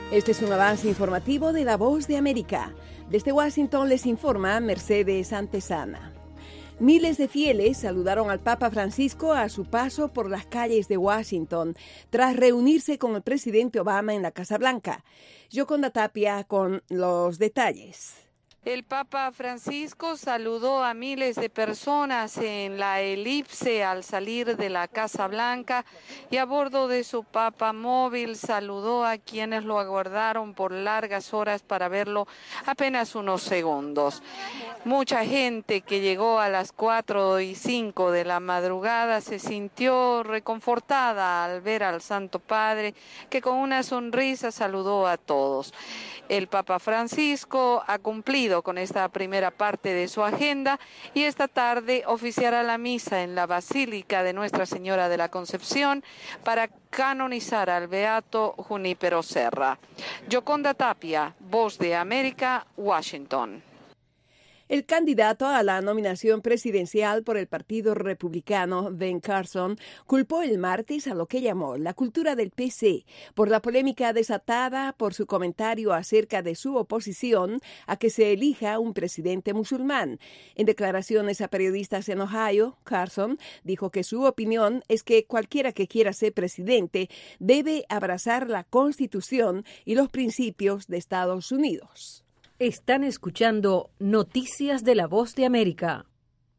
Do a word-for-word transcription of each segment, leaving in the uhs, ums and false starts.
Este es un avance informativo de La Voz de América. Desde Washington les informa Mercedes Antesana. Miles de fieles saludaron al Papa Francisco a su paso por las calles de Washington, tras reunirse con el presidente Obama en la Casa Blanca. Yoconda Tapia con los detalles. El Papa Francisco saludó a miles de personas en la elipse al salir de la Casa Blanca y a bordo de su Papa móvil saludó a quienes lo aguardaron por largas horas para verlo apenas unos segundos. Mucha gente que llegó a las cuatro y cinco de la madrugada se sintió reconfortada al ver al Santo Padre, que con una sonrisa saludó a todos. El Papa Francisco ha cumplido con esta primera parte de su agenda y esta tarde oficiará la misa en la Basílica de Nuestra Señora de la Concepción para canonizar al beato Junípero Serra. Yoconda Tapia, Voz de América, Washington. El candidato a la nominación presidencial por el Partido Republicano, Ben Carson, culpó el martes a lo que llamó la cultura del P C por la polémica desatada por su comentario acerca de su oposición a que se elija un presidente musulmán. En declaraciones a periodistas en Ohio, Carson dijo que su opinión es que cualquiera que quiera ser presidente debe abrazar la Constitución y los principios de Estados Unidos. Están escuchando Noticias de La Voz de América.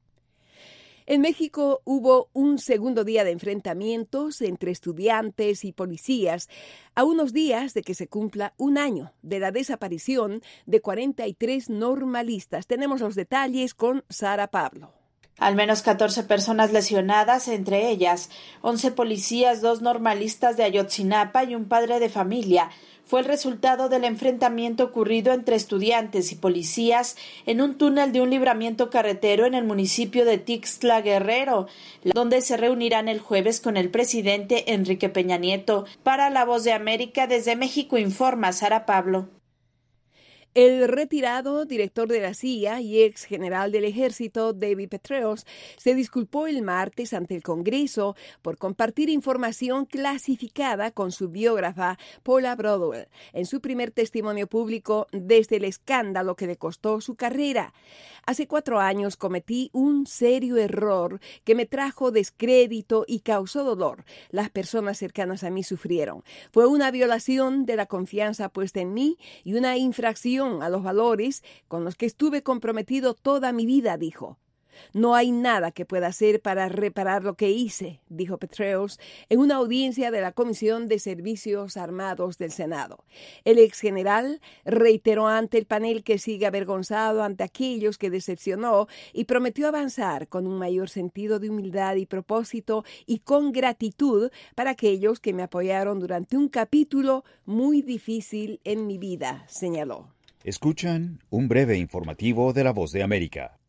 En México hubo un segundo día de enfrentamientos entre estudiantes y policías a unos días de que se cumpla un año de la desaparición de cuarenta y tres normalistas. Tenemos los detalles con Sara Pablo. Al menos catorce personas lesionadas, entre ellas once policías, dos normalistas de Ayotzinapa y un padre de familia, fue el resultado del enfrentamiento ocurrido entre estudiantes y policías en un túnel de un libramiento carretero en el municipio de Tixtla Guerrero, donde se reunirán el jueves con el presidente Enrique Peña Nieto. Para La Voz de América, desde México informa Sara Pablo. El retirado director de la C I A y ex general del Ejército, David Petraeus, se disculpó el martes ante el Congreso por compartir información clasificada con su biógrafa, Paula Broadwell, en su primer testimonio público desde el escándalo que le costó su carrera. Hace cuatro años cometí un serio error que me trajo descrédito y causó dolor. Las personas cercanas a mí sufrieron. Fue una violación de la confianza puesta en mí y una infracción a los valores con los que estuve comprometido toda mi vida, dijo. No hay nada que pueda hacer para reparar lo que hice, dijo Petraeus en una audiencia de la Comisión de Servicios Armados del Senado. El ex general reiteró ante el panel que sigue avergonzado ante aquellos que decepcionó y prometió avanzar con un mayor sentido de humildad y propósito y con gratitud para aquellos que me apoyaron durante un capítulo muy difícil en mi vida, señaló. Escuchan un breve informativo de La Voz de América.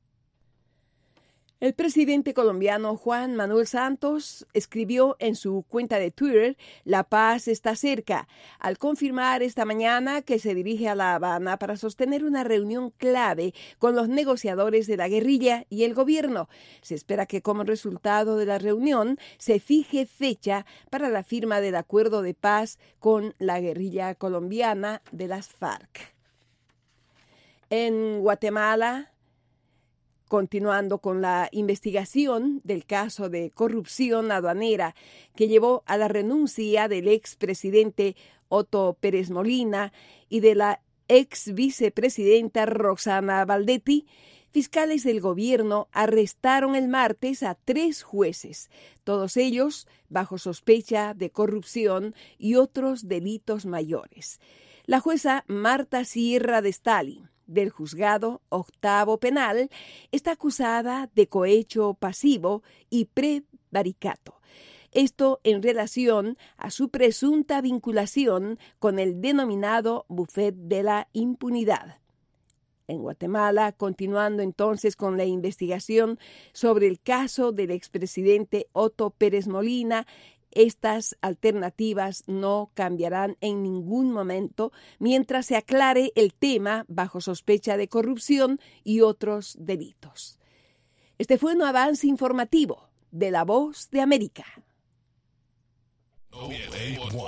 El presidente colombiano Juan Manuel Santos escribió en su cuenta de Twitter: "La paz está cerca", al confirmar esta mañana que se dirige a La Habana para sostener una reunión clave con los negociadores de la guerrilla y el gobierno. Se espera que como resultado de la reunión se fije fecha para la firma del acuerdo de paz con la guerrilla colombiana de las FARC. En Guatemala, continuando con la investigación del caso de corrupción aduanera que llevó a la renuncia del expresidente Otto Pérez Molina y de la ex vicepresidenta Roxana Valdetti, fiscales del gobierno arrestaron el martes a tres jueces, todos ellos bajo sospecha de corrupción y otros delitos mayores. La jueza Marta Sierra de Stalin, del Juzgado Octavo Penal, está acusada de cohecho pasivo y prevaricato. Esto en relación a su presunta vinculación con el denominado Buffet de la Impunidad. En Guatemala, continuando entonces con la investigación sobre el caso del expresidente Otto Pérez Molina, estas alternativas no cambiarán en ningún momento mientras se aclare el tema bajo sospecha de corrupción y otros delitos. Este fue un avance informativo de La Voz de América.